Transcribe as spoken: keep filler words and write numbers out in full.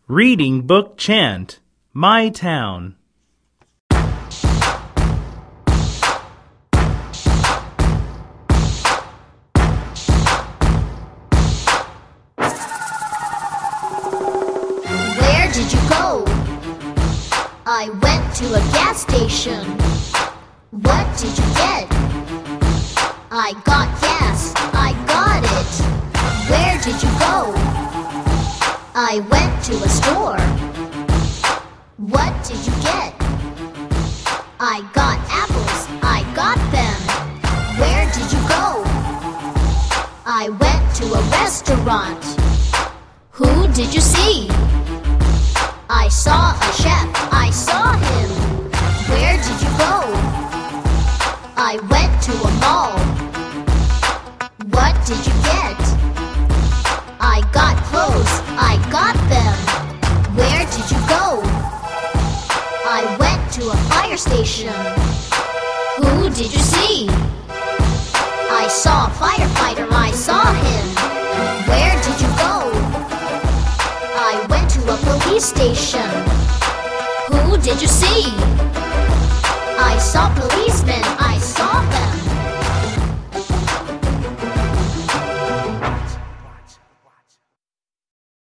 Reading Book Chant, My Town. Where did you go? I went to a gas station. What did you get? I got gas. I got it. Where did you go? I went to a store. What did you get? I got apples. I got them. Where did you go? I went to a restaurant. Who did you see? I saw a chef. I saw him. Where did you go? I went to a mall. What did you get? I got clothes. I got them. Where did you go? I went to a fire station. Who did you see? I saw a firefighter. I saw him. Where did you go? I went to a police station. Who did you see? I saw policemen.